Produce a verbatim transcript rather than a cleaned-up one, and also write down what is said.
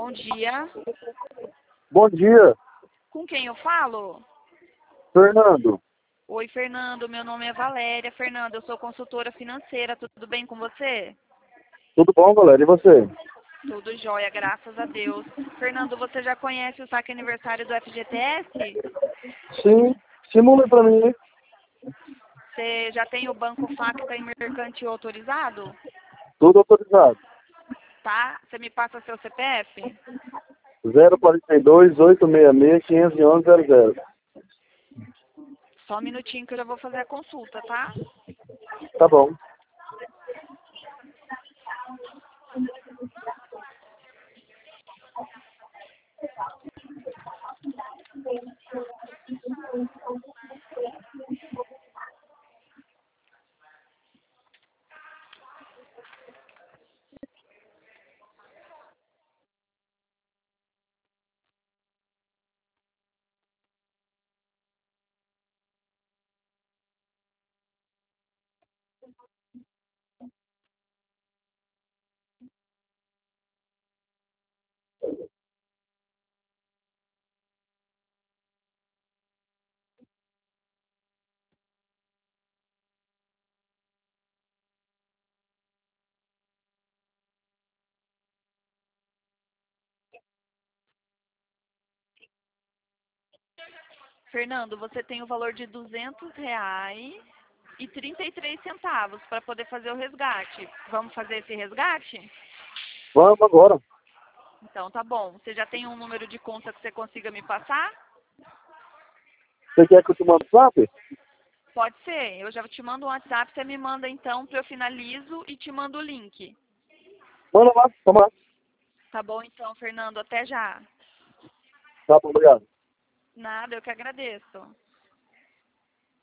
Bom dia. Bom dia, Com quem eu falo? Fernando. Oi, Fernando. Meu nome é Valéria. Fernando, eu sou consultora financeira. Tudo bem com você? Tudo bom, galera? E você? Tudo jóia, graças a Deus. Fernando, você já conhece o saque aniversário do F G T S? Sim, simule para mim, hein? Você já tem o banco Facta e Mercantil autorizado? Tudo autorizado. Tá? Você me passa seu C P F? zero quarenta e dois, oito seis seis, quinhentos e onze, zero zero. Só um minutinho que eu já vou fazer a consulta, tá? Tá bom. Fernando, você tem o valor de duzentos reais e trinta e três centavos para poder fazer o resgate. Vamos fazer esse resgate? Vamos agora. Então tá bom. Você já tem um número de conta que você consiga me passar? Você quer que eu te mande o WhatsApp? Pode ser. Eu já te mando um WhatsApp, você me manda então, eu finalizo e te mando o link. Manda lá, toma lá. Tá bom então, Fernando. Até já. Tá bom, obrigado. Nada, eu que agradeço.